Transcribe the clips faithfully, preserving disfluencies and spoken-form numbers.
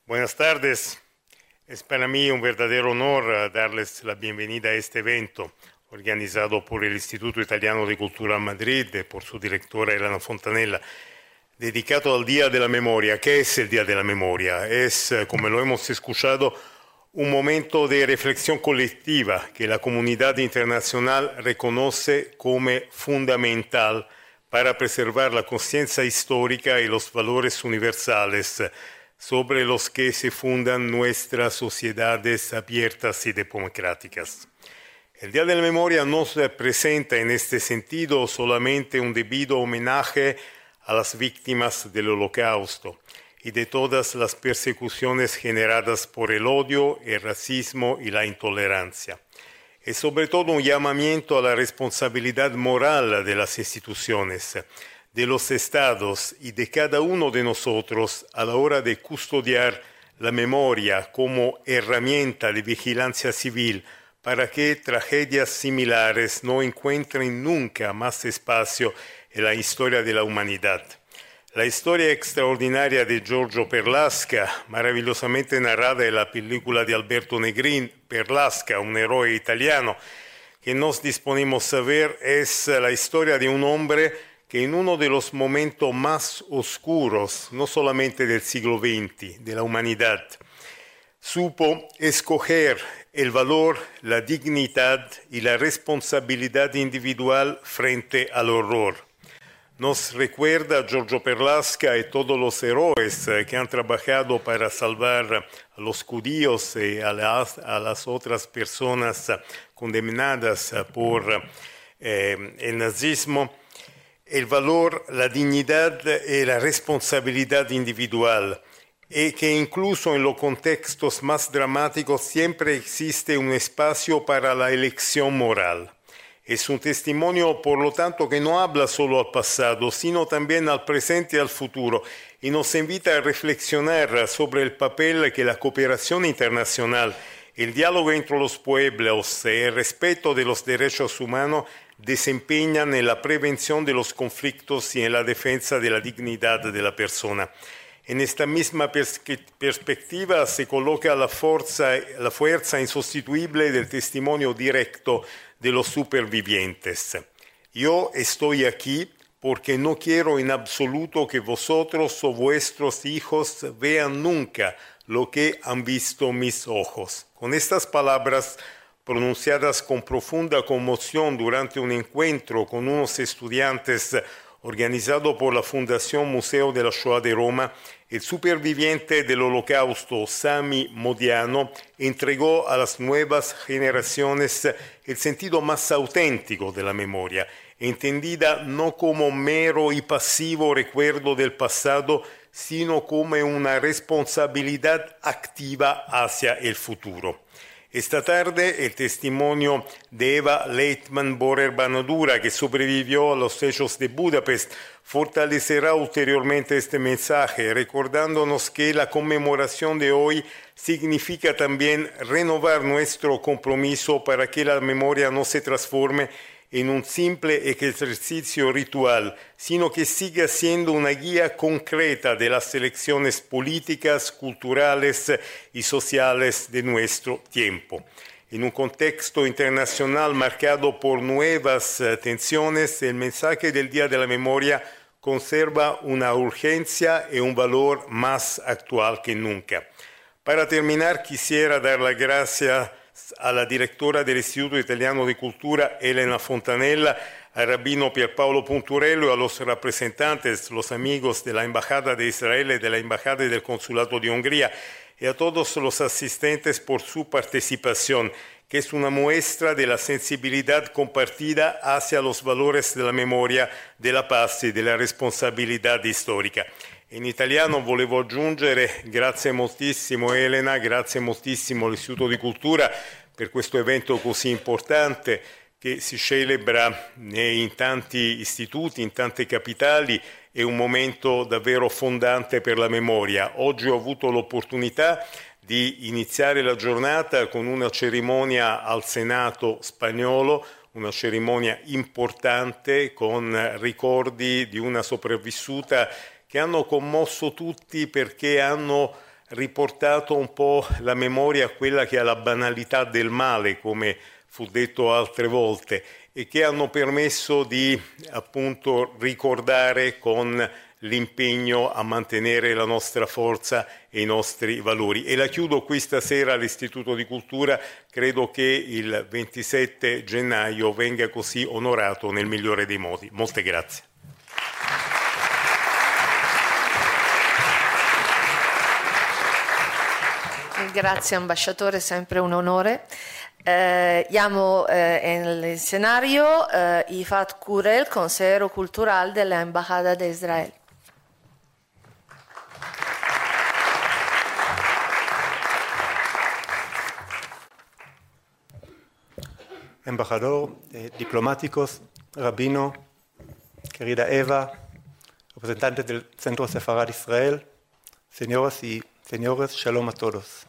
Buenas tardes. Es para mí un verdadero honor uh, darles la bienvenida a este evento organizado por el Instituto Italiano de Cultura Madrid y por su directora Elena Fontanella, dedicado al Día de la Memoria. ¿Qué es el Día de la Memoria? Es, uh, como lo hemos escuchado, un momento de reflexión colectiva que la comunidad internacional reconoce como fundamental para preservar la conciencia histórica y los valores universales sobre los que se fundan nuestras sociedades abiertas y democráticas. El Día de la Memoria no se presenta en este sentido solamente un debido homenaje a las víctimas del Holocausto y de todas las persecuciones generadas por el odio, el racismo y la intolerancia. Es sobre todo un llamamiento a la responsabilidad moral de las instituciones, de los estados y de cada uno de nosotros a la hora de custodiar la memoria como herramienta de vigilancia civil para que tragedias similares no encuentren nunca más espacio en la historia de la humanidad. La historia extraordinaria de Giorgio Perlasca, maravillosamente narrada en la película de Alberto Negrin, Perlasca, un héroe italiano, que nos disponemos a ver, es la historia de un hombre que en uno de los momentos más oscuros, no solamente del siglo veinte, de la humanidad, supo escoger el valor, la dignidad y la responsabilidad individual frente al horror. Nos recuerda a Giorgio Perlasca y todos los héroes que han trabajado para salvar a los judíos y a las, a las otras personas condenadas por eh, el nazismo, el valor, la dignidad y la responsabilidad individual, y que incluso en los contextos más dramáticos siempre existe un espacio para la elección moral. Es un testimonio, por lo tanto, que no habla solo al pasado, sino también al presente y al futuro, y nos invita a reflexionar sobre el papel que la cooperación internacional, el diálogo entre los pueblos y el respeto de los derechos humanos desempeñan en la prevención de los conflictos y en la defensa de la dignidad de la persona. En esta misma pers- perspectiva se coloca la fuerza, la fuerza insustituible del testimonio directo de los supervivientes. Yo estoy aquí porque no quiero en absoluto que vosotros o vuestros hijos vean nunca lo que han visto mis ojos. Con estas palabras pronunciadas con profunda conmoción durante un encuentro con unos estudiantes organizado por la Fundación Museo de la Shoah de Roma, el superviviente del Holocausto, Sami Modiano, entregó a las nuevas generaciones el sentido más auténtico de la memoria, entendida no como mero y pasivo recuerdo del pasado, sino como una responsabilidad activa hacia el futuro. Esta tarde el testimonio de Eva Leitman-Borer-Banadura, que sobrevivió a los hechos de Budapest, fortalecerá ulteriormente este mensaje, recordándonos que la conmemoración de hoy significa también renovar nuestro compromiso para que la memoria no se transforme en un simple ejercicio ritual, sino que siga siendo una guía concreta de las elecciones políticas, culturales y sociales de nuestro tiempo. En un contexto internacional marcado por nuevas tensiones, el mensaje del Día de la Memoria conserva una urgencia y un valor más actual que nunca. Para terminar, quisiera dar las gracias a la directora del Instituto Italiano de Cultura, Elena Fontanella, al rabino Pierpaolo Punturello, a los representantes, los amigos de la Embajada de Israel y de la Embajada y del Consulado de Hungría, y a todos los asistentes por su participación, que es una muestra de la sensibilidad compartida hacia los valores de la memoria, de la paz y de la responsabilità storica. In italiano volevo aggiungere grazie moltissimo Elena, grazie moltissimo all'Istituto di Cultura per questo evento così importante che si celebra in tanti istituti, in tante capitali, è un momento davvero fondante per la memoria. Oggi ho avuto l'opportunità di iniziare la giornata con una cerimonia al Senato spagnolo, una cerimonia importante con ricordi di una sopravvissuta che hanno commosso tutti perché hanno riportato un po' la memoria a quella che è la banalità del male, come fu detto altre volte, e che hanno permesso di appunto ricordare con l'impegno a mantenere la nostra forza e i nostri valori. E la chiudo questa sera all'Istituto di Cultura, credo che il ventisette gennaio venga così onorato nel migliore dei modi. Molte grazie. Grazie ambasciatore, sempre un onore. Eh, llamo eh, en el escenario eh, Ifat Kurel, consejero cultural de la Embajada de Israel. Embajador, eh, diplomáticos, rabino, querida Eva, representantes del Centro Sefarad Israel, señoras y señores, shalom a todos.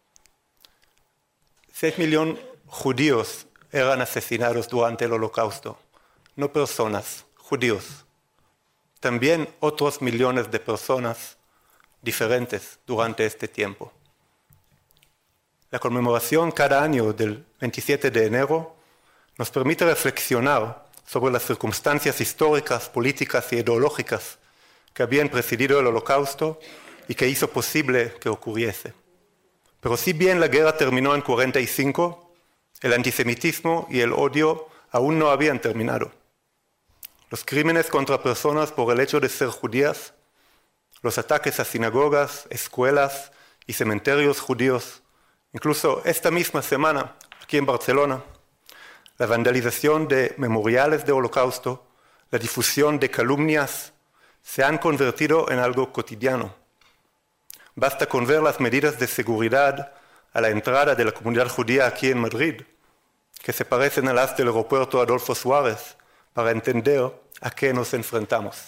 Seis millones judíos eran asesinados durante el Holocausto, no personas, judíos. También otros millones de personas diferentes durante este tiempo. La conmemoración cada año del veintisiete de enero nos permite reflexionar sobre las circunstancias históricas, políticas y ideológicas que habían precedido el Holocausto y que hizo posible que ocurriese. Pero si bien la guerra terminó en cuarenta y cinco, el antisemitismo y el odio aún no habían terminado. Los crímenes contra personas por el hecho de ser judías, los ataques a sinagogas, escuelas y cementerios judíos, incluso esta misma semana, aquí en Barcelona, la vandalización de memoriales de Holocausto, la difusión de calumnias, se han convertido en algo cotidiano. Basta con ver las medidas de seguridad a la entrada de la comunidad judía aquí en Madrid, que se parecen a las del aeropuerto Adolfo Suárez, para entender a qué nos enfrentamos.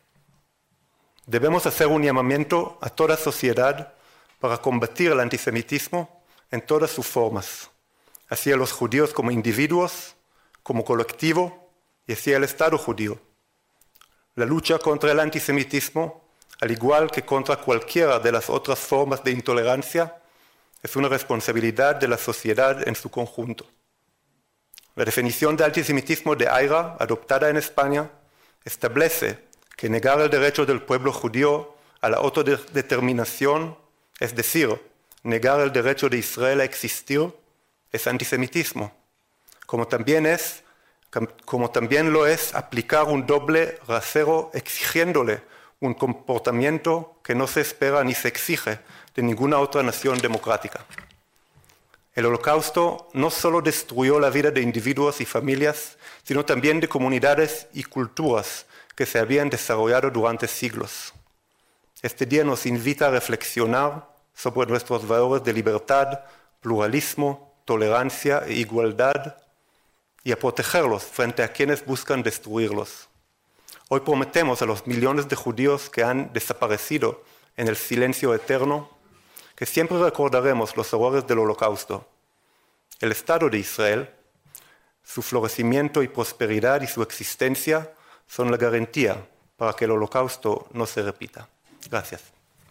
Debemos hacer un llamamiento a toda sociedad para combatir el antisemitismo en todas sus formas, hacia los judíos como individuos, como colectivo y hacia el Estado judío. La lucha contra el antisemitismo, al igual que contra cualquiera de las otras formas de intolerancia, es una responsabilidad de la sociedad en su conjunto. La definición de antisemitismo de AIRA, adoptada en España, establece que negar el derecho del pueblo judío a la autodeterminación, es decir, negar el derecho de Israel a existir, es antisemitismo, como también, es, como también lo es aplicar un doble rasero exigiéndole un comportamiento que no se espera ni se exige de ninguna otra nación democrática. El Holocausto no solo destruyó la vida de individuos y familias, sino también de comunidades y culturas que se habían desarrollado durante siglos. Este día nos invita a reflexionar sobre nuestros valores de libertad, pluralismo, tolerancia e igualdad y a protegerlos frente a quienes buscan destruirlos. Hoy prometemos a los millones de judíos que han desaparecido en el silencio eterno que siempre recordaremos los horrores del Holocausto. El Estado de Israel, su florecimiento y prosperidad y su existencia son la garantía para que el Holocausto no se repita. Gracias.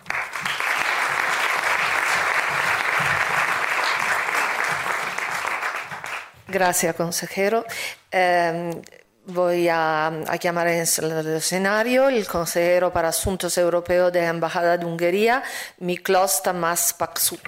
Gracias, consejero. Eh, Voy a, a llamar en el escenario el consejero para Asuntos Europeos de la Embajada de Hungría, Miklos Tamás Paksuk.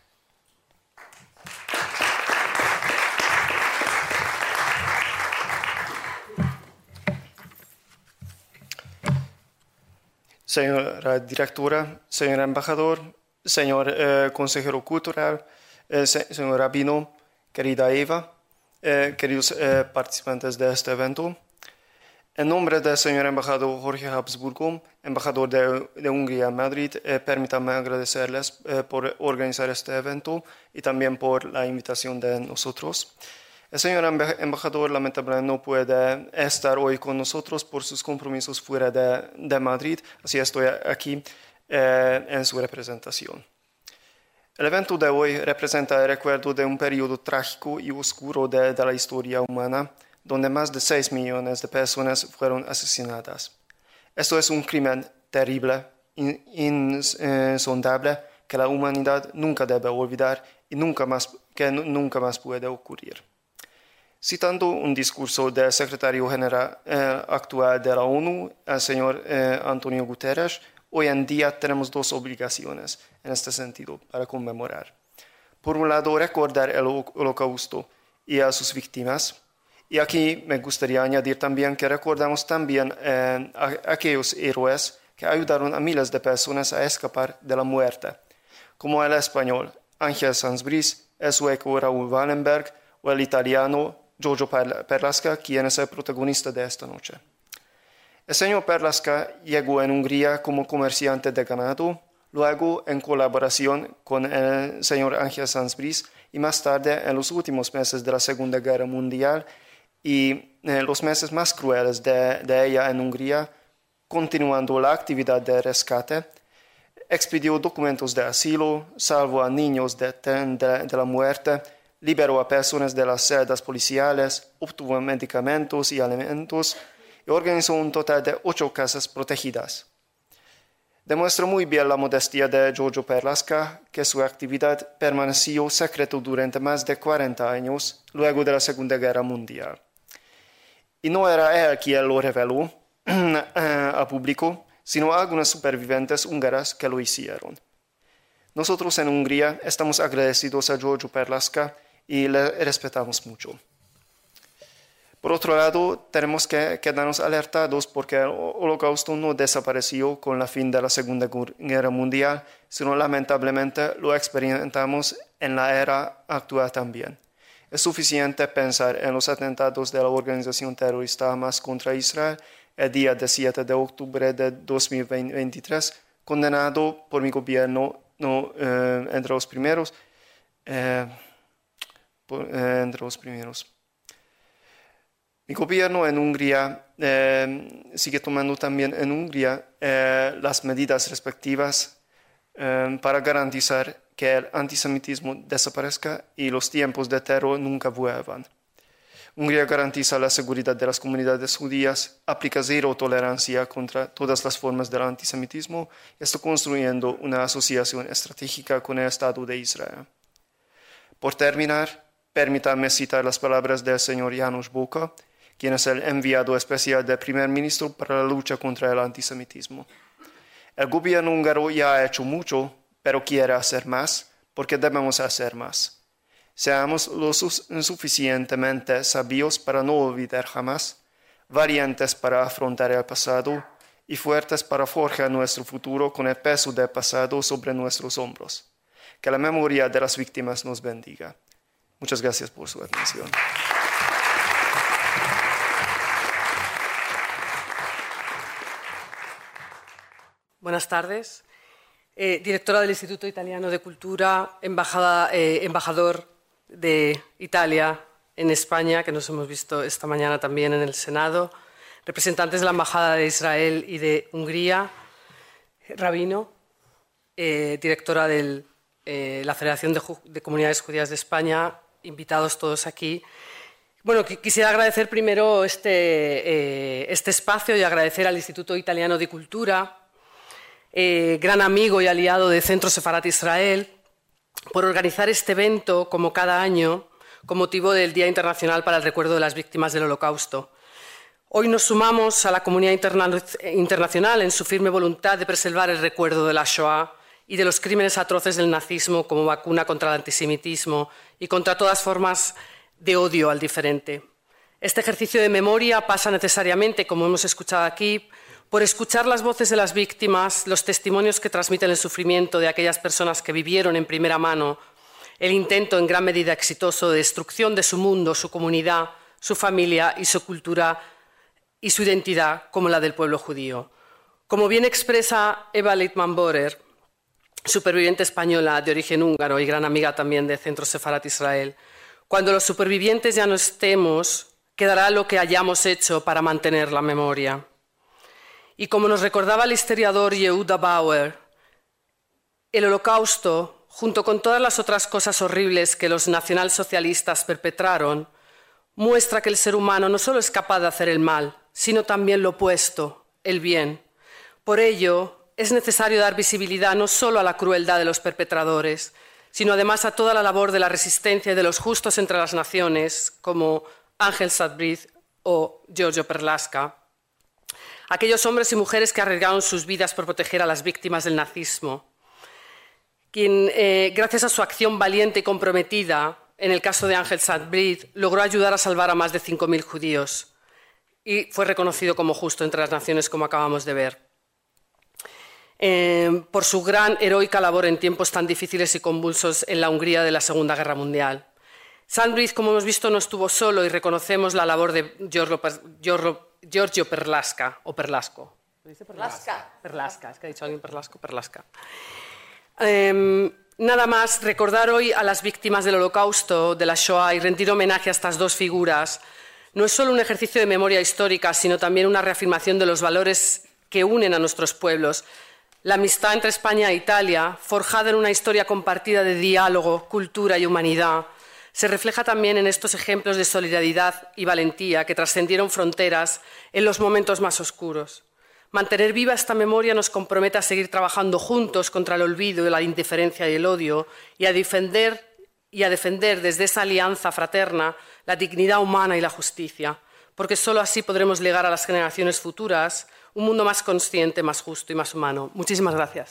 Señora directora, señor embajador, señor eh, consejero cultural, eh, se, señor rabino, querida Eva, Eh, queridos eh, participantes de este evento, en nombre del señor embajador Jorge Habsburgo, embajador de, de Hungría en Madrid, eh, permítanme agradecerles eh, por organizar este evento y también por la invitación de nosotros. El señor embajador lamentablemente no puede estar hoy con nosotros por sus compromisos fuera de, de Madrid, así estoy aquí eh, en su representación. El evento de hoy representa el recuerdo de un periodo trágico y oscuro de, de la historia humana, donde más de seis millones de personas fueron asesinadas. Esto es un crimen terrible, insondable, que la humanidad nunca debe olvidar y nunca más, que nunca más puede ocurrir. Citando un discurso del secretario general eh, actual de la ONU, el señor eh, Antonio Guterres, hoy en día tenemos dos obligaciones en este sentido para conmemorar. Por un lado, recordar el Holocausto y a sus víctimas. Y aquí me gustaría añadir también que recordamos también eh, a aquellos héroes que ayudaron a miles de personas a escapar de la muerte, como el español Ángel Sanz Briz, el sueco Raúl Wallenberg o el italiano Giorgio Perlasca, quien es el protagonista de esta noche. El señor Perlasca llegó en Hungría como comerciante de ganado, luego en colaboración con el señor Ángel Sanz Briz y más tarde en los últimos meses de la Segunda Guerra Mundial y en los meses más crueles de, de ella en Hungría, continuando la actividad de rescate, expidió documentos de asilo, salvó a niños de, de, de la muerte, liberó a personas de las celdas policiales, obtuvo medicamentos y alimentos y organizó un total de ocho casas protegidas. Demuestra muy bien la modestia de Giorgio Perlasca, que su actividad permaneció secreta durante más de cuarenta años luego de la Segunda Guerra Mundial. Y no era él quien lo reveló al público, sino algunas supervivientes húngaras que lo hicieron. Nosotros en Hungría estamos agradecidos a Giorgio Perlasca y le respetamos mucho. Por otro lado, tenemos que quedarnos alertados porque el Holocausto no desapareció con el fin de la Segunda Guerra Mundial, sino lamentablemente lo experimentamos en la era actual también. Es suficiente pensar en los atentados de la organización terrorista Hamas contra Israel el día siete de octubre de dos mil veintitrés, condenado por mi gobierno no, eh, entre los primeros, eh, por, eh, entre los primeros. Mi gobierno en Hungría eh, sigue tomando también en Hungría eh, las medidas respectivas eh, para garantizar que el antisemitismo desaparezca y los tiempos de terror nunca vuelvan. Hungría garantiza la seguridad de las comunidades judías, aplica cero tolerancia contra todas las formas del antisemitismo y está construyendo una asociación estratégica con el Estado de Israel. Por terminar, permítanme citar las palabras del señor János Bóka, quien es el enviado especial del primer ministro para la lucha contra el antisemitismo. El gobierno húngaro ya ha hecho mucho, pero quiere hacer más, porque debemos hacer más. Seamos lo suficientemente sabios para no olvidar jamás, valientes para afrontar el pasado y fuertes para forjar nuestro futuro con el peso del pasado sobre nuestros hombros. Que la memoria de las víctimas nos bendiga. Muchas gracias por su atención. Buenas tardes. Eh, directora del Instituto Italiano de Cultura, embajada, eh, embajador de Italia en España, que nos hemos visto esta mañana también en el Senado, representantes de la Embajada de Israel y de Hungría, Rabino, eh, directora de eh, la Federación de, de Comunidades Judías de España, invitados todos aquí. Bueno, quisiera agradecer primero este, eh, este espacio y agradecer al Instituto Italiano de Cultura, eh, gran amigo y aliado de Centro Sefarat Israel, por organizar este evento, como cada año, con motivo del Día Internacional para el Recuerdo de las Víctimas del Holocausto. Hoy nos sumamos a la comunidad interna internacional en su firme voluntad de preservar el recuerdo de la Shoah y de los crímenes atroces del nazismo como vacuna contra el antisemitismo y contra todas formas de odio al diferente. Este ejercicio de memoria pasa necesariamente, como hemos escuchado aquí, por escuchar las voces de las víctimas, los testimonios que transmiten el sufrimiento de aquellas personas que vivieron en primera mano el intento en gran medida exitoso de destrucción de su mundo, su comunidad, su familia y su cultura y su identidad como la del pueblo judío. Como bien expresa Eva Littmann-Borer, superviviente española de origen húngaro y gran amiga también de Centro Sefarat Israel, cuando los supervivientes ya no estemos, quedará lo que hayamos hecho para mantener la memoria. Y como nos recordaba el historiador Yehuda Bauer, el Holocausto, junto con todas las otras cosas horribles que los nacionalsocialistas perpetraron, muestra que el ser humano no solo es capaz de hacer el mal, sino también lo opuesto, el bien. Por ello, es necesario dar visibilidad no solo a la crueldad de los perpetradores, sino además a toda la labor de la resistencia y de los justos entre las naciones, como Ángel Saadbridge o Giorgio Perlasca. Aquellos hombres y mujeres que arriesgaron sus vidas por proteger a las víctimas del nazismo, quien, eh, gracias a su acción valiente y comprometida, en el caso de Ángel Saadbridge, logró ayudar a salvar a más de cinco mil judíos y fue reconocido como justo entre las naciones, como acabamos de ver. Eh, por su gran heroica labor en tiempos tan difíciles y convulsos en la Hungría de la Segunda Guerra Mundial. Saadbridge, como hemos visto, no estuvo solo y reconocemos la labor de Giorgio, Giorgio, Giorgio Perlasca, o Perlasco. ¿Lo dice Perlasca? Perlasca, es que ha dicho alguien Perlasco, Perlasca. Eh, nada más, recordar hoy a las víctimas del Holocausto, de la Shoah, y rendir homenaje a estas dos figuras no es solo un ejercicio de memoria histórica, sino también una reafirmación de los valores que unen a nuestros pueblos. La amistad entre España e Italia, forjada en una historia compartida de diálogo, cultura y humanidad, se refleja también en estos ejemplos de solidaridad y valentía que trascendieron fronteras en los momentos más oscuros. Mantener viva esta memoria nos compromete a seguir trabajando juntos contra el olvido, la indiferencia y el odio y a defender, y a defender desde esa alianza fraterna la dignidad humana y la justicia, porque solo así podremos legar a las generaciones futuras un mundo más consciente, más justo y más humano. Muchísimas gracias.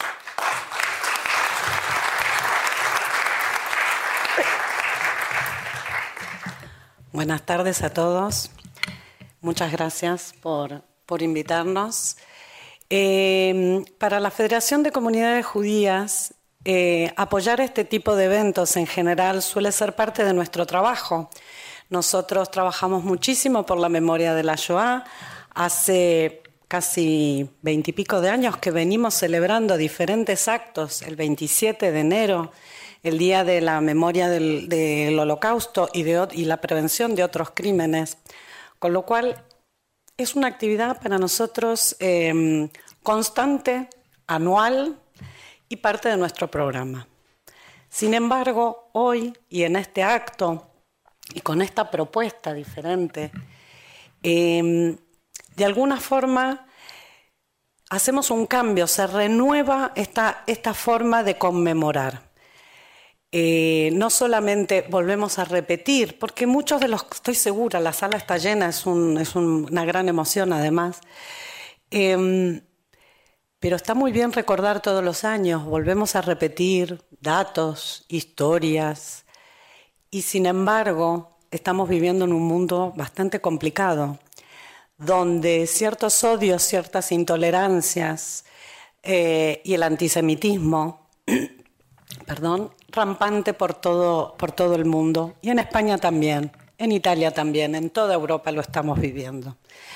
Buenas tardes a todos. Muchas gracias por, por invitarnos. Eh, para la Federación de Comunidades Judías, eh, apoyar este tipo de eventos en general suele ser parte de nuestro trabajo. Nosotros trabajamos muchísimo por la memoria de la Shoah. Hace casi veintipico de años que venimos celebrando diferentes actos, el veintisiete de enero, el Día de la Memoria del, del Holocausto y, de, y la prevención de otros crímenes, con lo cual es una actividad para nosotros eh, constante, anual y parte de nuestro programa. Sin embargo, hoy y en este acto y con esta propuesta diferente, eh, de alguna forma hacemos un cambio, se renueva esta, esta forma de conmemorar. Eh, no solamente volvemos a repetir, porque muchos de los, estoy segura, la sala está llena, es, un, es un, una gran emoción además, eh, pero está muy bien recordar todos los años, volvemos a repetir datos, historias, y sin embargo estamos viviendo en un mundo bastante complicado, donde ciertos odios, ciertas intolerancias eh, y el antisemitismo, perdón, rampante por todo, por todo el mundo, y en España también, en Italia también, en toda Europa lo estamos viviendo.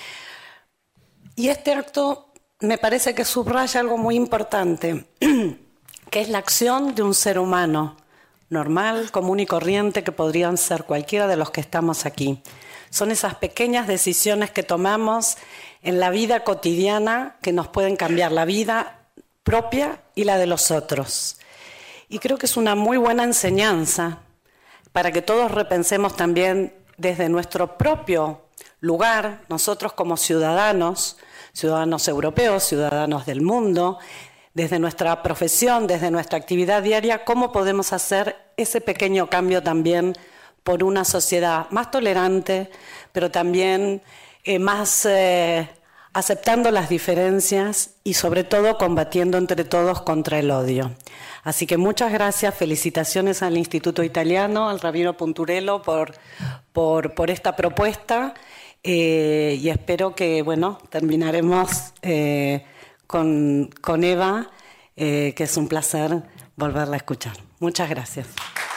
Y este acto me parece que subraya algo muy importante, que es la acción de un ser humano normal, común y corriente, que podrían ser cualquiera de los que estamos aquí. Son esas pequeñas decisiones que tomamos en la vida cotidiana que nos pueden cambiar la vida propia y la de los otros. Y creo que es una muy buena enseñanza para que todos repensemos también desde nuestro propio lugar, nosotros como ciudadanos, ciudadanos europeos, ciudadanos del mundo, desde nuestra profesión, desde nuestra actividad diaria, cómo podemos hacer ese pequeño cambio también por una sociedad más tolerante, pero también eh, más eh, aceptando las diferencias y sobre todo combatiendo entre todos contra el odio. Así que muchas gracias, felicitaciones al Instituto Italiano, al Rabino Punturello por, por, por esta propuesta eh, y espero que, bueno, terminaremos eh, con, con Eva, eh, que es un placer volverla a escuchar. Muchas gracias.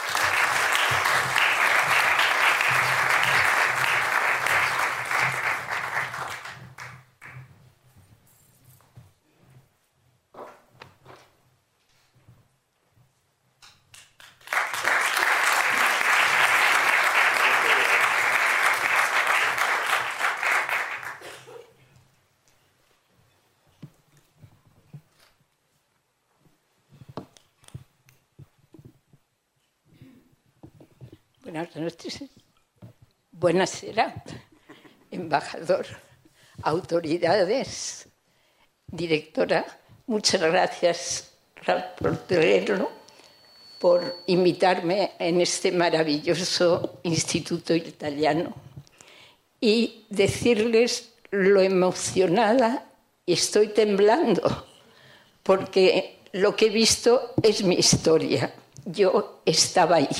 Buenas noches. Buonasera, embajador, autoridades, directora muchas gracias, reportero, por invitarme en este maravilloso Instituto Italiano y decirles lo emocionada y estoy temblando porque lo que he visto es mi historia. Yo estaba ahí.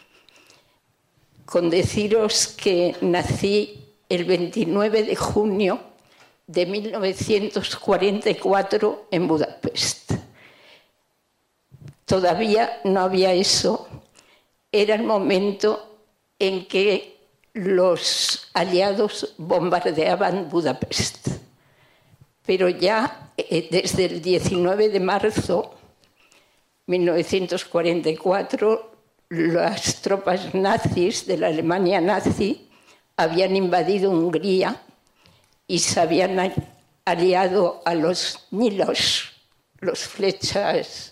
Con deciros que nací el veintinueve de junio de mil novecientos cuarenta y cuatro en Budapest. Todavía no había eso. Era el momento en que los aliados bombardeaban Budapest. Pero ya eh, desde el diecinueve de marzo de mil novecientos cuarenta y cuatro, las tropas nazis de la Alemania nazi habían invadido Hungría y se habían aliado a los Nyilas, los flechas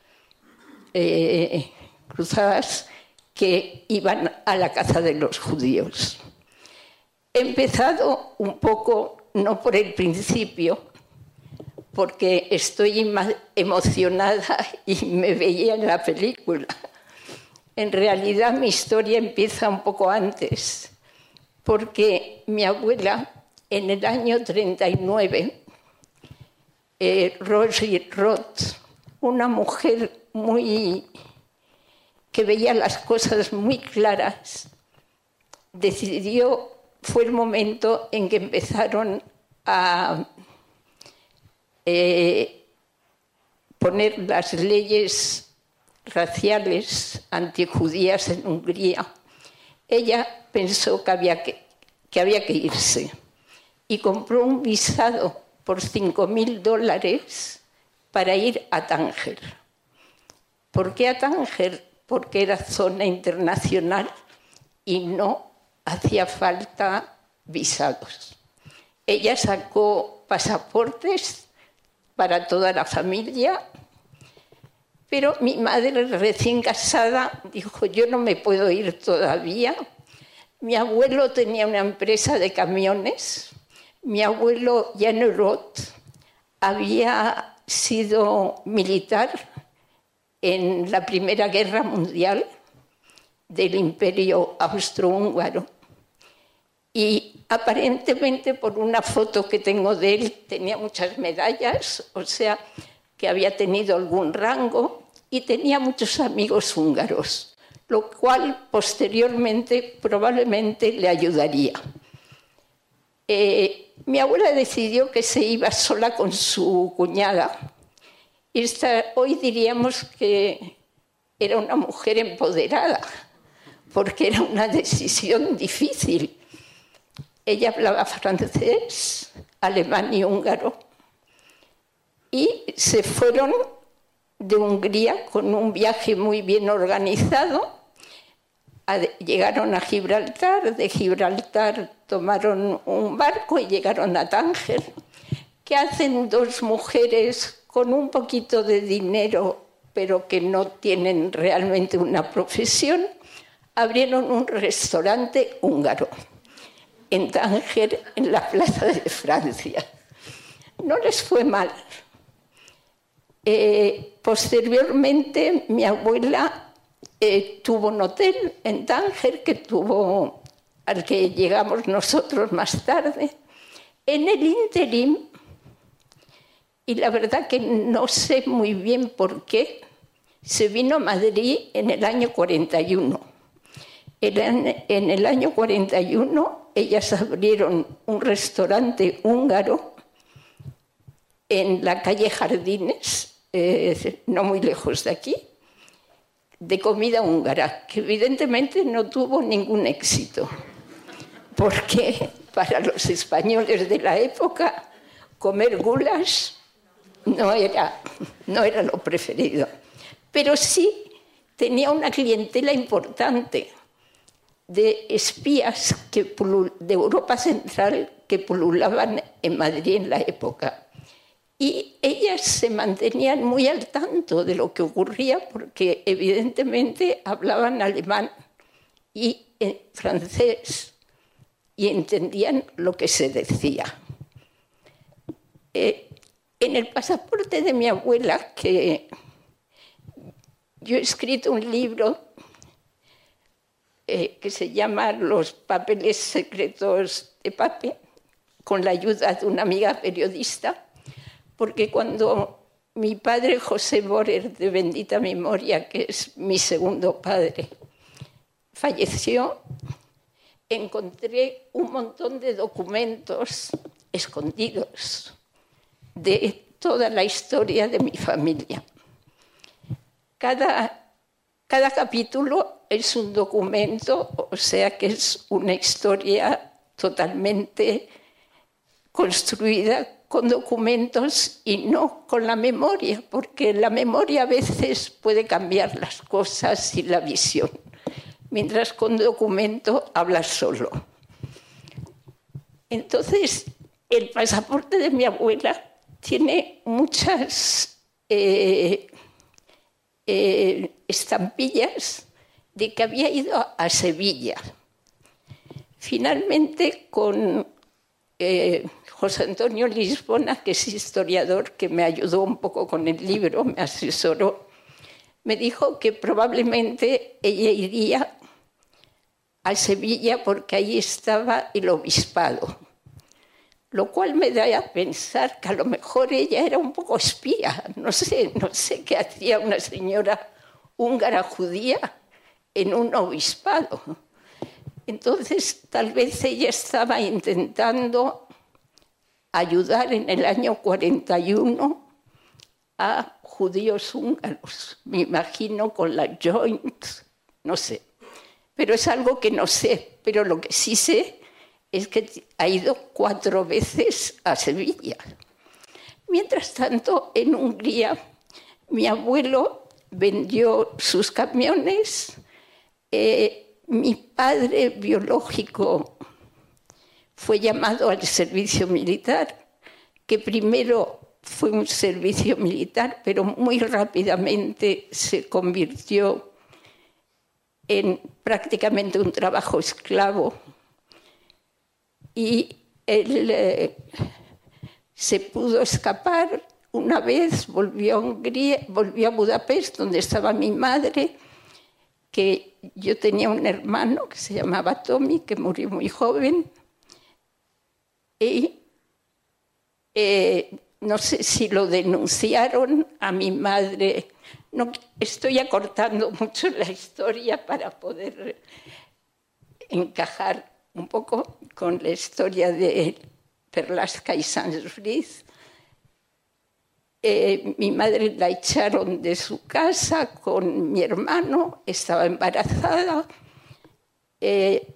Eh, cruzadas que iban a la caza de los judíos. He empezado un poco, no por el principio, porque estoy emocionada y me veía en la película. En realidad mi historia empieza un poco antes, porque mi abuela en el año treinta y nueve, eh, Rosie Roth, una mujer muy que veía las cosas muy claras, decidió, fue el momento en que empezaron a eh, poner las leyes raciales antijudías en Hungría. Ella pensó que había que, que había que irse y compró un visado por cinco mil dólares para ir a Tánger. ¿Por qué a Tánger? Porque era zona internacional y no hacía falta visados. Ella sacó pasaportes para toda la familia, pero mi madre recién casada dijo, yo no me puedo ir todavía. Mi abuelo tenía una empresa de camiones. Mi abuelo, Jan Roth, había sido militar en la Primera Guerra Mundial del Imperio Austrohúngaro. Y aparentemente, por una foto que tengo de él, tenía muchas medallas, o sea, que había tenido algún rango, y tenía muchos amigos húngaros, lo cual posteriormente probablemente le ayudaría. Eh, mi abuela decidió que se iba sola con su cuñada. Esta, hoy diríamos que era una mujer empoderada, porque era una decisión difícil. Ella hablaba francés, alemán y húngaro, y se fueron de Hungría con un viaje muy bien organizado. Llegaron a Gibraltar, de Gibraltar tomaron un barco y llegaron a Tánger. ¿Qué hacen dos mujeres con un poquito de dinero, pero que no tienen realmente una profesión? Abrieron un restaurante húngaro en Tánger, en la Plaza de Francia. No les fue mal. Eh, posteriormente, mi abuela eh, tuvo un hotel en Tánger, que tuvo, al que llegamos nosotros más tarde. En el ínterin, y la verdad que no sé muy bien por qué, se vino a Madrid en el año cuarenta y uno. En el año cuarenta y uno ellas abrieron un restaurante húngaro en la calle Jardines, eh, no muy lejos de aquí, de comida húngara, que evidentemente no tuvo ningún éxito, porque para los españoles de la época comer goulash no era, no era lo preferido. Pero sí tenía una clientela importante de espías que de Europa Central que pululaban en Madrid en la época. Y ellas se mantenían muy al tanto de lo que ocurría porque evidentemente hablaban alemán y francés y entendían lo que se decía. Eh, En el pasaporte de mi abuela, que yo he escrito un libro eh, que se llama Los papeles secretos de Papi, con la ayuda de una amiga periodista, porque cuando mi padre José Borer, de bendita memoria, que es mi segundo padre, falleció, encontré un montón de documentos escondidos de toda la historia de mi familia. Cada, cada capítulo es un documento, o sea que es una historia totalmente construida con documentos y no con la memoria, porque la memoria a veces puede cambiar las cosas y la visión, mientras con documento hablas solo. Entonces, el pasaporte de mi abuela tiene muchas eh, eh, estampillas de que había ido a Sevilla. Finalmente, con eh, José Antonio Lisbona, que es historiador, que me ayudó un poco con el libro, me asesoró, me dijo que probablemente ella iría a Sevilla porque ahí estaba el obispado, lo cual me da a pensar que a lo mejor ella era un poco espía, no sé, no sé qué hacía una señora húngara judía en un obispado. Entonces, tal vez ella estaba intentando ayudar en el año cuarenta y uno a judíos húngaros, me imagino con la Joint, no sé. Pero es algo que no sé, pero lo que sí sé es que ha ido cuatro veces a Sevilla. Mientras tanto, en Hungría, mi abuelo vendió sus camiones, eh, mi padre biológico fue llamado al servicio militar, que primero fue un servicio militar, pero muy rápidamente se convirtió en prácticamente un trabajo esclavo. Y él eh, se pudo escapar. Una vez volvió a Hungría, volvió a Budapest, donde estaba mi madre, que yo tenía un hermano que se llamaba Tommy, que murió muy joven. Y eh, no sé si lo denunciaron a mi madre. No, estoy acortando mucho la historia para poder encajar un poco con la historia de Perlaska y Sansfrid. Eh, mi madre la echaron de su casa con mi hermano, estaba embarazada, eh,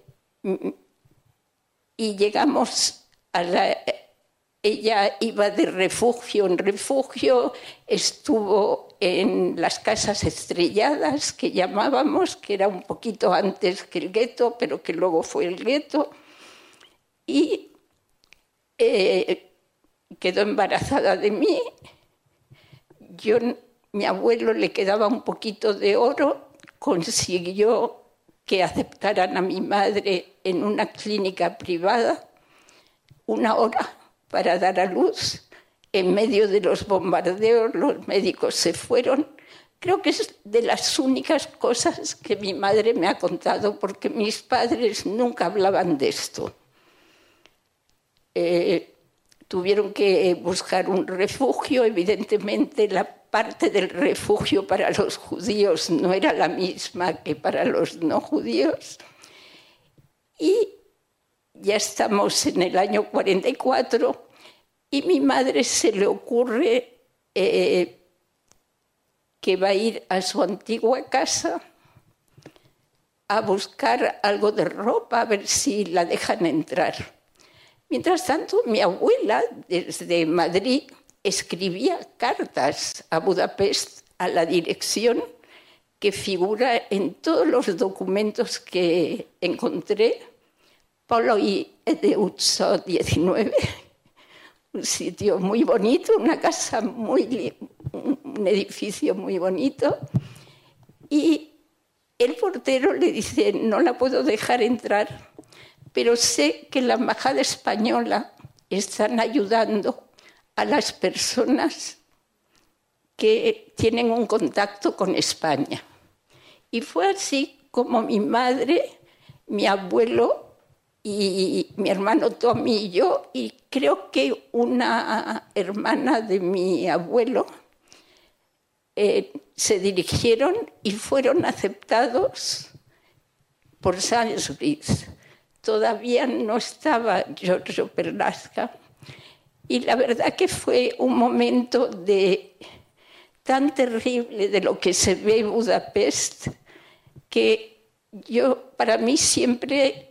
y llegamos a la... Ella iba de refugio en refugio, estuvo en las casas estrelladas, que llamábamos, que era un poquito antes que el gueto, pero que luego fue el gueto, y eh, quedó embarazada de mí. Yo, mi abuelo le quedaba un poquito de oro, consiguió que aceptaran a mi madre en una clínica privada una hora para dar a luz. En medio de los bombardeos los médicos se fueron. Creo que es de las únicas cosas que mi madre me ha contado, porque mis padres nunca hablaban de esto. Eh, tuvieron que buscar un refugio. Evidentemente, la parte del refugio para los judíos no era la misma que para los no judíos. Y ya estamos en el año cuarenta y cuatro y mi madre se le ocurre eh, que va a ir a su antigua casa a buscar algo de ropa, a ver si la dejan entrar. Mientras tanto, mi abuela, desde Madrid, escribía cartas a Budapest, a la dirección que figura en todos los documentos que encontré, Poloi de Utso diecinueve, un sitio muy bonito, una casa muy, un edificio muy bonito, y el portero le dice: no la puedo dejar entrar, pero sé que la embajada española están ayudando a las personas que tienen un contacto con España. Y fue así como mi madre, mi abuelo y mi hermano Tommy y yo, y creo que una hermana de mi abuelo, eh, se dirigieron y fueron aceptados por Sainsbury's. Todavía no estaba Giorgio Perlasca. Y la verdad que fue un momento de, tan terrible de lo que se ve en Budapest, que yo, para mí siempre,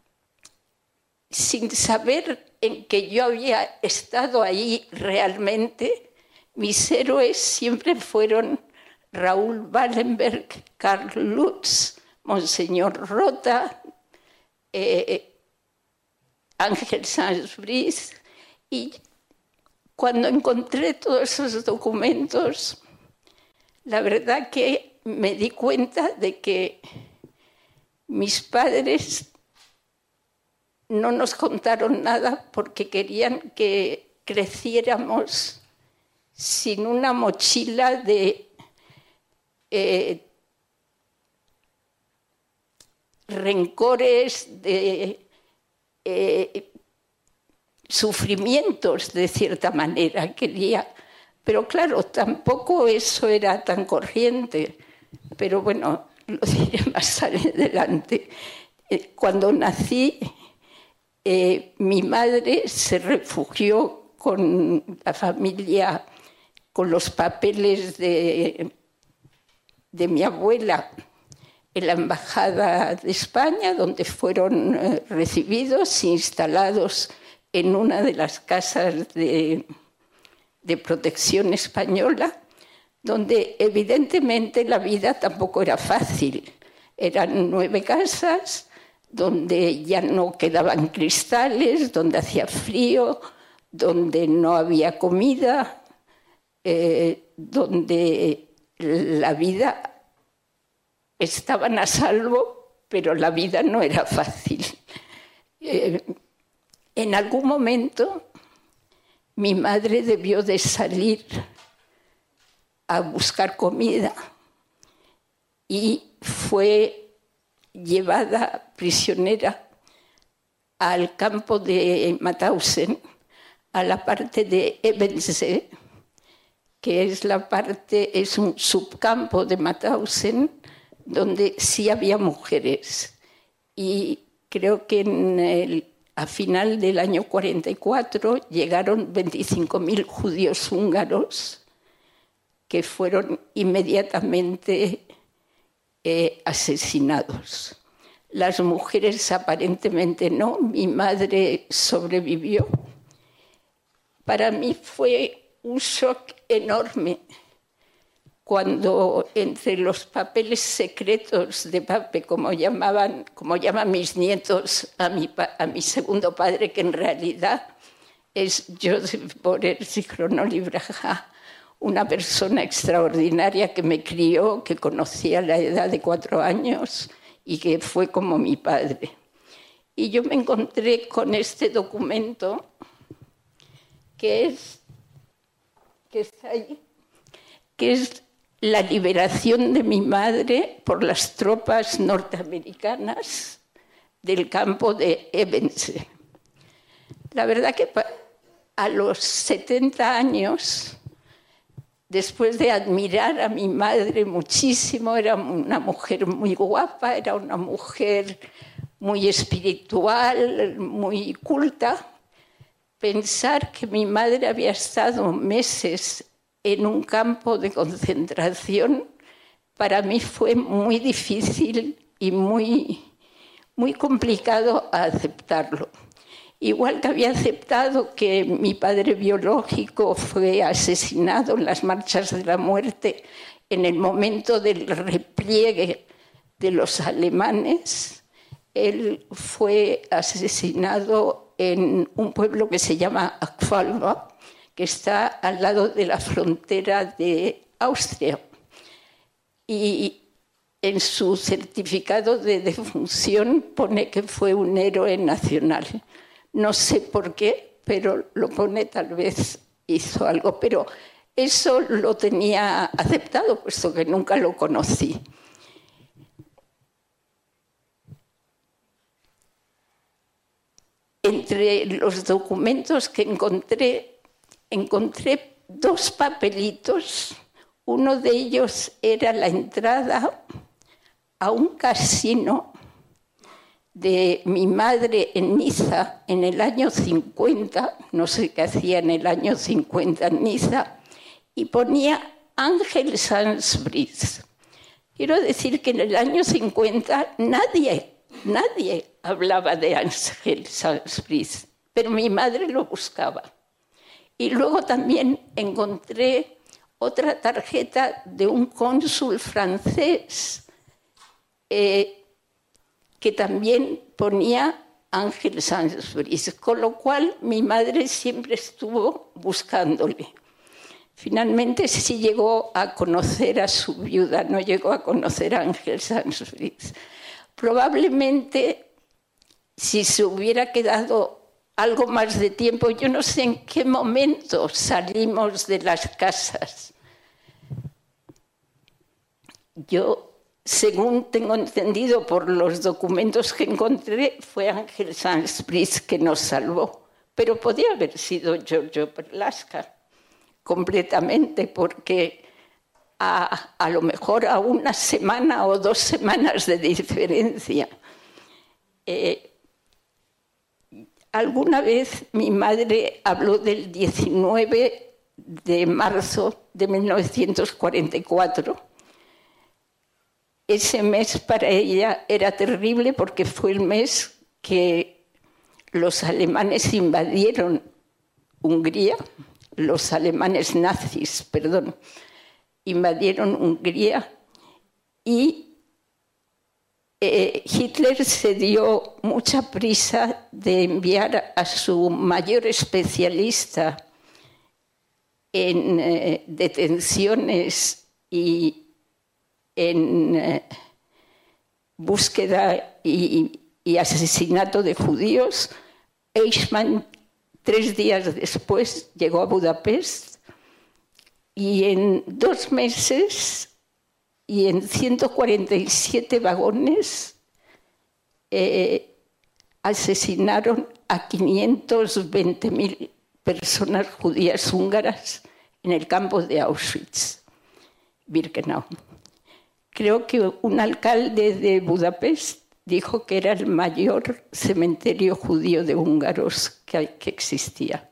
sin saber en que yo había estado ahí realmente, mis héroes siempre fueron Raúl Wallenberg, Karl Lutz, Monseñor Rota, eh, Ángel Sainsbury's. Y cuando encontré todos esos documentos, la verdad que me di cuenta de que mis padres no nos contaron nada porque querían que creciéramos sin una mochila de eh, rencores, de eh, sufrimientos, de cierta manera. Quería, pero claro, tampoco eso era tan corriente. Pero bueno, lo diré más adelante. Eh, cuando nací, eh, mi madre se refugió con la familia, con los papeles de, de mi abuela en la Embajada de España, donde fueron eh, recibidos e instalados en una de las casas de, de protección española, donde evidentemente la vida tampoco era fácil. Eran nueve casas donde ya no quedaban cristales, donde hacía frío, donde no había comida, eh, donde la vida estaban a salvo, pero la vida no era fácil. Eh, en algún momento mi madre debió de salir a buscar comida y fue llevada prisionera al campo de Mauthausen, a la parte de Ebensee, que es la parte, es un subcampo de Mauthausen, donde sí había mujeres. Y creo que en el, a final del año cuarenta y cuatro llegaron veinticinco mil judíos húngaros que fueron inmediatamente eh, asesinados. Las mujeres aparentemente no. Mi madre sobrevivió. Para mí fue un shock enorme cuando entre los papeles secretos de Pape, como llamaban, como llaman mis nietos a mi, a mi segundo padre, que en realidad es Joseph Borer Zichrono Livraja, una persona extraordinaria que me crió, que conocí a la edad de cuatro años y que fue como mi padre. Y yo me encontré con este documento que es, que está ahí, que es la liberación de mi madre por las tropas norteamericanas del campo de Ebensee. La verdad que a los setenta años, después de admirar a mi madre muchísimo, era una mujer muy guapa, era una mujer muy espiritual, muy culta, pensar que mi madre había estado meses en un campo de concentración, para mí fue muy difícil y muy, muy complicado aceptarlo. Igual que había aceptado que mi padre biológico fue asesinado en las marchas de la muerte en el momento del repliegue de los alemanes, él fue asesinado en un pueblo que se llama Akfalva, que está al lado de la frontera de Austria. Y en su certificado de defunción pone que fue un héroe nacional. No sé por qué, pero lo pone tal vez hizo algo, pero eso lo tenía aceptado, puesto que nunca lo conocí. Entre los documentos que encontré, encontré dos papelitos. Uno de ellos era la entrada a un casino de mi madre en Niza en el año cincuenta, no sé qué hacía en el año cincuenta en Niza, y ponía Ángel Sans-Brice. Quiero decir que en el año cincuenta nadie, nadie hablaba de Ángel Sans-Brice, pero mi madre lo buscaba. Y luego también encontré otra tarjeta de un cónsul francés eh, que también ponía Ángel Sans-Brice, con lo cual mi madre siempre estuvo buscándole. Finalmente sí llegó a conocer a su viuda, no llegó a conocer a Ángel Sans-Brice. Probablemente si se hubiera quedado algo más de tiempo, yo no sé en qué momento salimos de las casas. Yo, según tengo entendido por los documentos que encontré, fue Ángel Sans-Brice que nos salvó, pero podía haber sido Giorgio Perlasca completamente, porque a, a lo mejor a una semana o dos semanas de diferencia. Eh, alguna vez mi madre habló del diecinueve de marzo de mil novecientos cuarenta y cuatro. Ese mes para ella era terrible porque fue el mes que los alemanes invadieron Hungría, los alemanes nazis, perdón, invadieron Hungría y eh, Hitler se dio mucha prisa de enviar a su mayor especialista en eh, detenciones y en eh, búsqueda y, y asesinato de judíos. Eichmann, tres días después, llegó a Budapest y en dos meses y en ciento cuarenta y siete vagones eh, asesinaron a quinientas veinte mil personas judías húngaras en el campo de Auschwitz-Birkenau. Creo que un alcalde de Budapest dijo que era el mayor cementerio judío de húngaros que, que existía.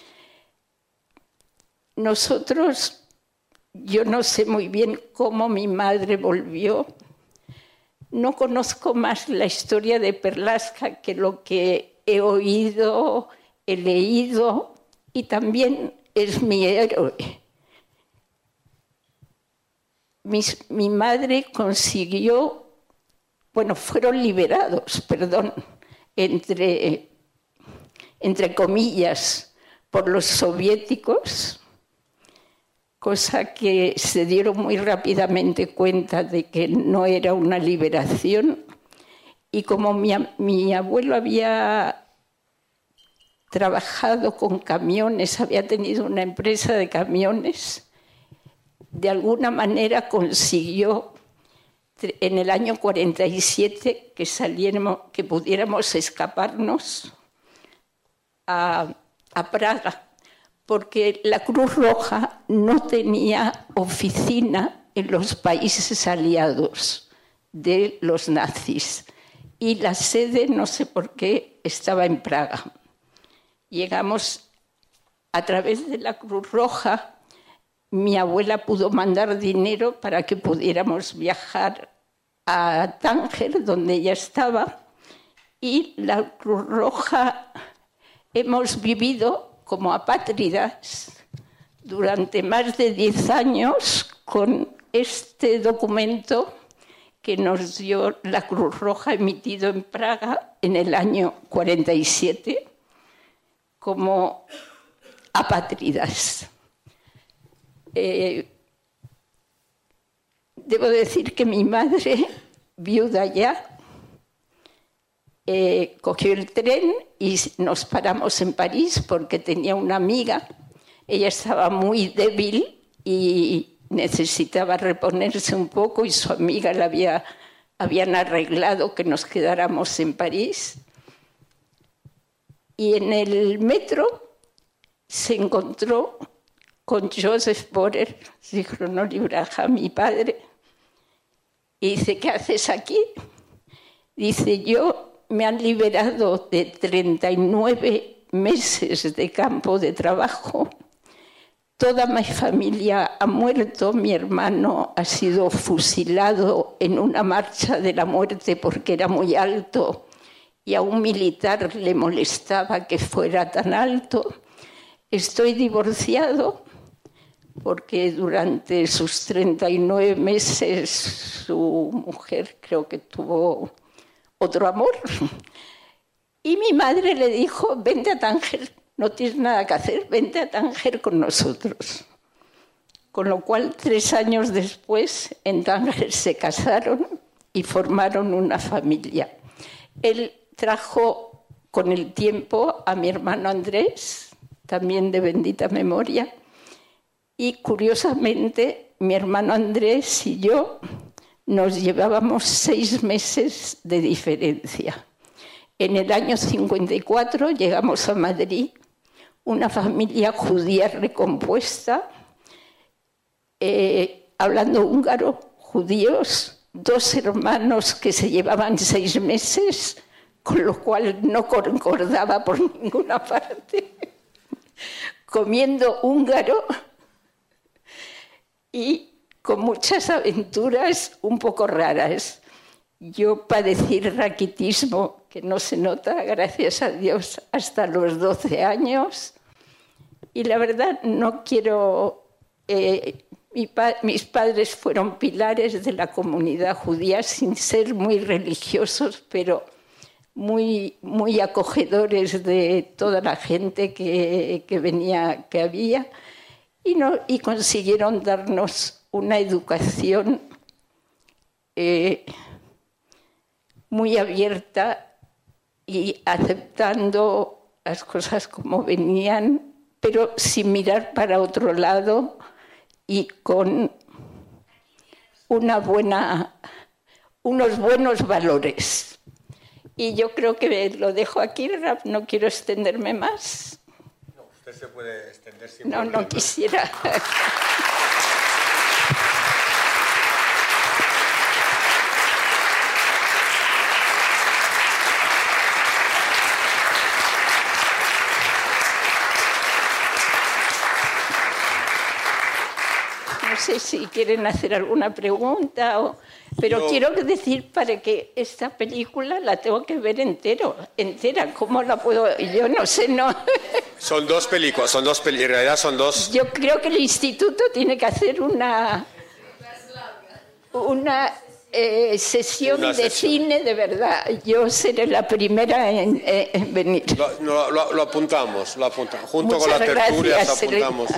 Nosotros, yo no sé muy bien cómo mi madre volvió. No conozco más la historia de Perlasca que lo que he oído, he leído, y también es mi héroe. Mi, mi madre consiguió, bueno, fueron liberados, perdón, entre, entre comillas, por los soviéticos, cosa que se dieron muy rápidamente cuenta de que no era una liberación. Y como mi, mi abuelo había trabajado con camiones, había tenido una empresa de camiones, de alguna manera consiguió en el año cuarenta y siete que, saliéramos, que pudiéramos escaparnos a, a Praga, porque la Cruz Roja no tenía oficina en los países aliados de los nazis y la sede, no sé por qué, estaba en Praga. Llegamos a través de la Cruz Roja. Mi abuela pudo mandar dinero para que pudiéramos viajar a Tánger, donde ella estaba, y la Cruz Roja hemos vivido como apátridas durante más de diez años con este documento que nos dio la Cruz Roja, emitido en Praga en el año cuarenta y siete, como apátridas. Eh, debo decir que mi madre, viuda ya, eh, cogió el tren y nos paramos en París porque tenía una amiga Ella estaba muy débil y necesitaba reponerse un poco y su amiga la había, habían arreglado que nos quedáramos en París. Y en el metro se encontró con Joseph Borrell, Zichrono Libraja, mi padre, y dice, ¿qué haces aquí? Dice, yo me han liberado de treinta y nueve meses de campo de trabajo. Toda mi familia ha muerto, mi hermano ha sido fusilado en una marcha de la muerte porque era muy alto y a un militar le molestaba que fuera tan alto. Estoy divorciado porque durante sus treinta y nueve meses su mujer creo que tuvo otro amor. Y mi madre le dijo, vente a Tánger, no tienes nada que hacer, vente a Tánger con nosotros. Con lo cual, tres años después, en Tánger se casaron y formaron una familia. Él trajo con el tiempo a mi hermano Andrés, también de bendita memoria, y curiosamente mi hermano Andrés y yo nos llevábamos seis meses de diferencia. En el año cincuenta y cuatro llegamos a Madrid, una familia judía recompuesta, eh, hablando húngaro, judíos, dos hermanos que se llevaban seis meses, con lo cual no concordaba por ninguna parte, comiendo húngaro y con muchas aventuras un poco raras. Yo padecí raquitismo, que no se nota, gracias a Dios, hasta los doce años. Y la verdad no quiero... Eh, mi pa mis padres fueron pilares de la comunidad judía, sin ser muy religiosos, pero muy, muy acogedores de toda la gente que, que venía, que había. Y, no, y consiguieron darnos una educación eh, muy abierta y aceptando las cosas como venían, pero sin mirar para otro lado y con una buena, unos buenos valores. Y yo creo que lo dejo aquí, no quiero extenderme más. No, usted se puede extender sin No, no quisiera. No sé si quieren hacer alguna pregunta, o, pero Yo... quiero decir para que esta película la tengo que ver entero, entera. ¿Cómo la puedo? Yo no sé, no. Son dos películas, son dos películas, en realidad son dos. Yo creo que el instituto tiene que hacer una una eh, sesión una de sesión. Cine de verdad. Yo seré la primera en, eh, en venir. Lo, lo, lo, lo apuntamos, lo apuntamos. Junto Muchas con la tertulia apuntamos.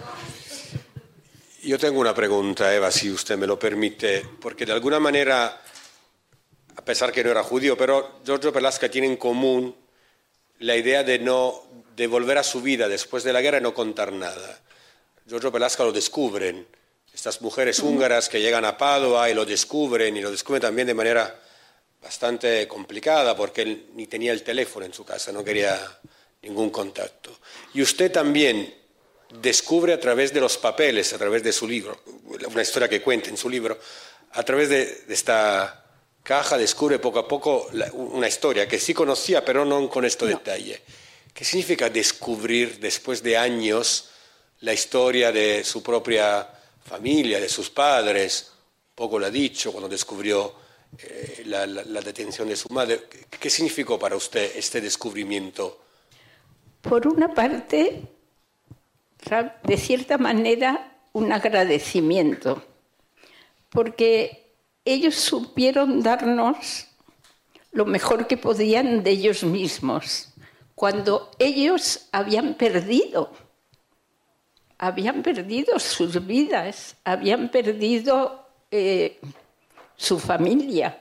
Yo tengo una pregunta, Eva, si usted me lo permite, porque de alguna manera, a pesar que no era judío, pero Giorgio Perlasca tiene en común la idea de no de volver a su vida después de la guerra y no contar nada. Giorgio Perlasca lo descubren, estas mujeres húngaras que llegan a Padua y lo descubren, y lo descubren también de manera bastante complicada, porque él ni tenía el teléfono en su casa, no quería ningún contacto. Y usted también descubre a través de los papeles, a través de su libro, una historia que cuenta en su libro, a través de, de esta caja descubre poco a poco la, una historia que sí conocía, pero no con este no. detalle. ¿Qué significa descubrir después de años la historia de su propia familia, de sus padres? Poco lo ha dicho cuando descubrió eh, la, la, la detención de su madre. ¿Qué, ¿Qué significó para usted este descubrimiento? Por una parte, de cierta manera, un agradecimiento, porque ellos supieron darnos lo mejor que podían de ellos mismos, cuando ellos habían perdido, habían perdido sus vidas, habían perdido eh, su familia,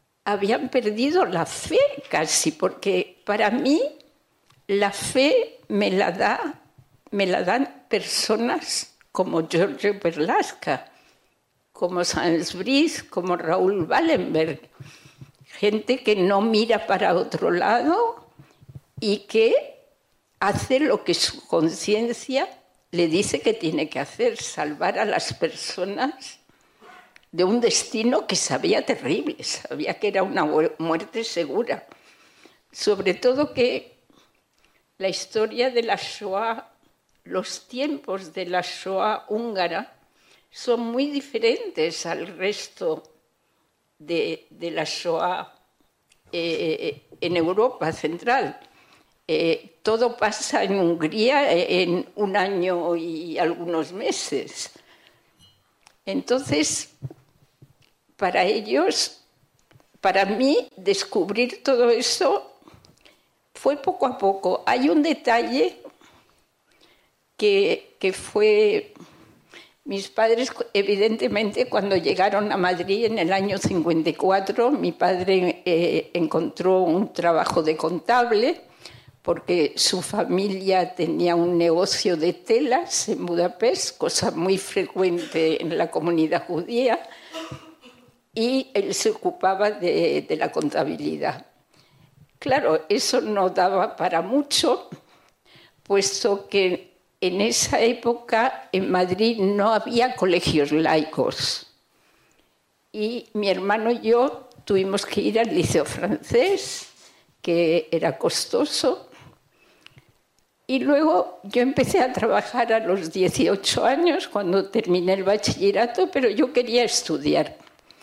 habían perdido la fe casi, porque para mí la fe me la, da, me la dan personas como Giorgio Perlasca, como Sainz-Brice, como Raúl Wallenberg, gente que no mira para otro lado y que hace lo que su conciencia le dice que tiene que hacer, salvar a las personas de un destino que sabía terrible, sabía que era una muerte segura. Sobre todo que la historia de la Shoah, los tiempos de la Shoah húngara, son muy diferentes al resto de, de la Shoah eh, en Europa central. Eh, todo pasa en Hungría en un año y algunos meses. Entonces, para ellos, para mí, descubrir todo eso fue poco a poco. Hay un detalle que, que fue... Mis padres, evidentemente, cuando llegaron a Madrid en el año cincuenta y cuatro, mi padre eh, encontró un trabajo de contable porque su familia tenía un negocio de telas en Budapest, cosa muy frecuente en la comunidad judía, y él se ocupaba de, de la contabilidad. Claro, eso no daba para mucho, puesto que en esa época en Madrid no había colegios laicos. Y mi hermano y yo tuvimos que ir al liceo francés, que era costoso. Y luego yo empecé a trabajar a los dieciocho años, cuando terminé el bachillerato, pero yo quería estudiar.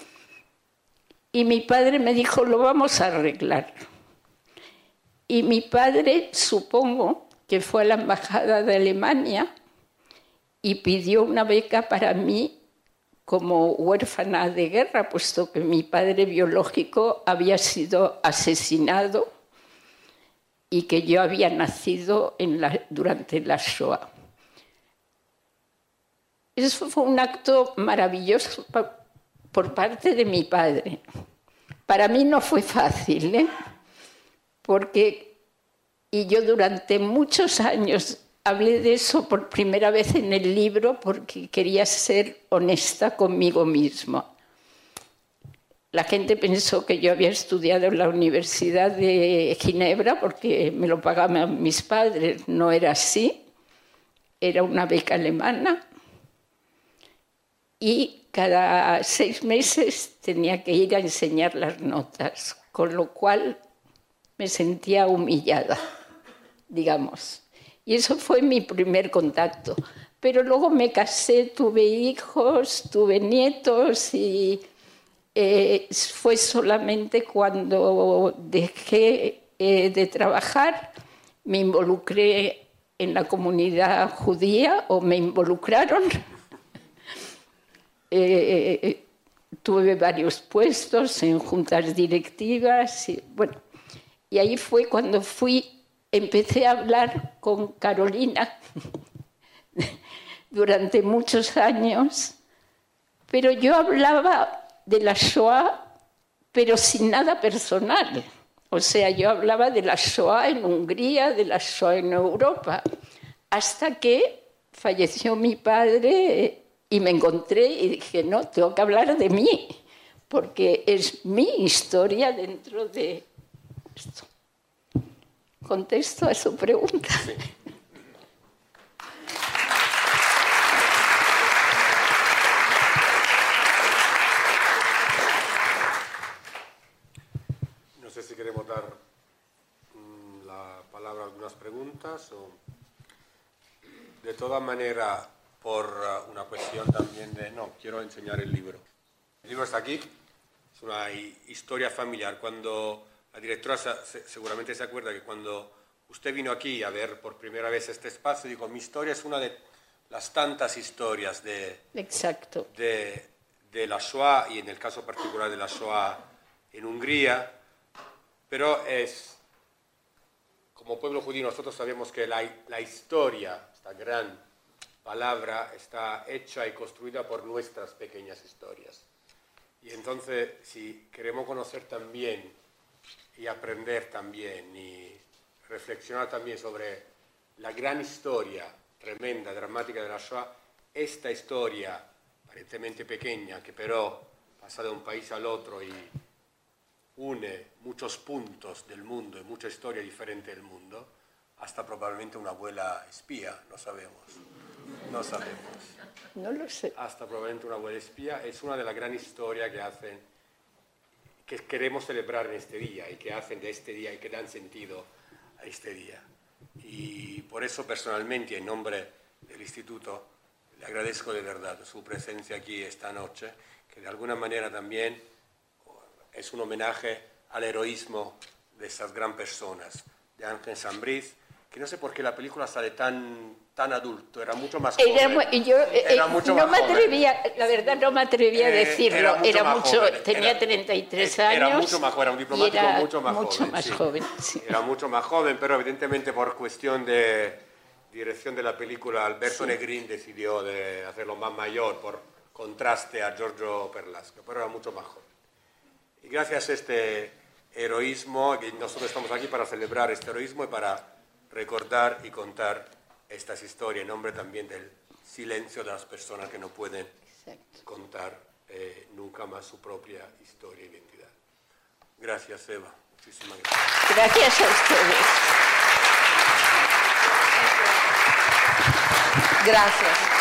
Y mi padre me dijo, lo vamos a arreglar. Y mi padre, supongo, que fue a la embajada de Alemania y pidió una beca para mí como huérfana de guerra, puesto que mi padre biológico había sido asesinado y que yo había nacido en la, durante la Shoah. Eso fue un acto maravilloso por parte de mi padre. Para mí no fue fácil, ¿eh? Porque... Y yo durante muchos años hablé de eso por primera vez en el libro porque quería ser honesta conmigo misma. La gente pensó que yo había estudiado en la Universidad de Ginebra porque me lo pagaban mis padres. No era así. Era una beca alemana. Y cada seis meses tenía que ir a enseñar las notas, con lo cual me sentía humillada, digamos. Y eso fue mi primer contacto. Pero luego me casé, tuve hijos, tuve nietos y eh, fue solamente cuando dejé eh, de trabajar, me involucré en la comunidad judía o me involucraron. eh, eh, tuve varios puestos en juntas directivas y bueno, y ahí fue cuando fui empecé a hablar con Carolina durante muchos años, pero yo hablaba de la Shoah, pero sin nada personal. O sea, yo hablaba de la Shoah en Hungría, de la Shoah en Europa, hasta que falleció mi padre y me encontré y dije, no, tengo que hablar de mí, porque es mi historia dentro de esto. ¿Contesto a su pregunta? Sí. No sé si queremos dar mm, la palabra a algunas preguntas o... De todas maneras, por uh, una cuestión también de... No, quiero enseñar el libro. El libro está aquí, es una historia familiar. Cuando... La directora seguramente se acuerda que cuando usted vino aquí a ver por primera vez este espacio, dijo, mi historia es una de las tantas historias de, Exacto. de, de la Shoah, y en el caso particular de la Shoah en Hungría, pero es, como pueblo judío nosotros sabemos que la, la historia, esta gran palabra, está hecha y construida por nuestras pequeñas historias. Y entonces, si queremos conocer también y aprender también y reflexionar también sobre la gran historia tremenda, dramática de la Shoah, esta historia aparentemente pequeña, que pero pasa de un país al otro y une muchos puntos del mundo y mucha historia diferente del mundo, hasta probablemente una abuela espía, no sabemos, no sabemos. No lo sé. Hasta probablemente una abuela espía, es una de las grandes historias que hacen, que queremos celebrar en este día y que hacen de este día y que dan sentido a este día. Y por eso personalmente, en nombre del Instituto, le agradezco de verdad su presencia aquí esta noche, que de alguna manera también es un homenaje al heroísmo de esas gran personas, de Ángel Sambriz, que no sé por qué la película sale tan, tan adulto, era mucho más joven. Era, yo era eh, mucho no más me atrevía, joven. la verdad no me atrevía a Eh, decirlo, era mucho, era más mucho joven. tenía Era- treinta y tres era años. mucho más joven, era un y diplomático era mucho más mucho joven. más sí. joven, sí. Era mucho más joven, pero evidentemente por cuestión de dirección de la película, Alberto Sí. Negrín decidió de hacerlo más mayor por contraste a Giorgio Perlasca, pero era mucho más joven. Y gracias a este heroísmo, que nosotros estamos aquí para celebrar este heroísmo y para recordar y contar estas historias, en nombre también del silencio de las personas que no pueden Exacto. contar eh, nunca más su propia historia e identidad. Gracias, Eva. Muchísimas gracias. Gracias a ustedes. Gracias.